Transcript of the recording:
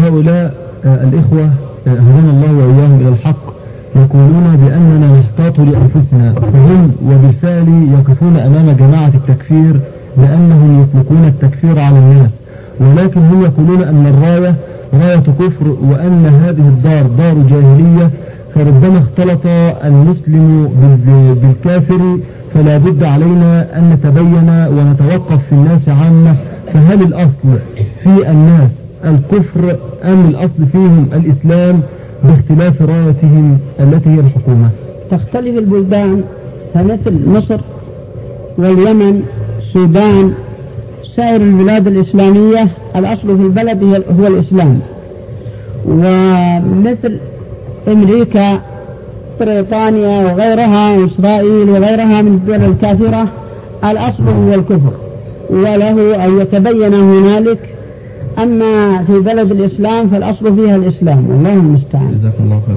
هؤلاء الإخوة هدانا الله وإياهم إلى الحق يقولون بأننا نحتاط لأنفسنا، هم وبالفعل يقفون أمام جماعة التكفير لأنهم يطلقون التكفير على الناس، ولكن هم يقولون أن الراية راية كفر، وأن هذه الدار دار جاهلية، فربما اختلط المسلم بالكافر، فلا بد علينا أن نتبين ونتوقف في الناس عامة. فهل الأصل في الناس الكفر أم الأصل فيهم الإسلام باختلاف رايتهم التي هي الحكومة؟ تختلف البلدان، فمثل مصر واليمن السودان سائر البلاد الإسلامية الأصل في البلد هو الإسلام، ومثل أمريكا بريطانيا وغيرها وإسرائيل وغيرها من الدول الكافرة الأصل هو الكفر وله أن يتبين هنالك. أما في بلد الإسلام فالأصل فيها الإسلام، والله المستعان.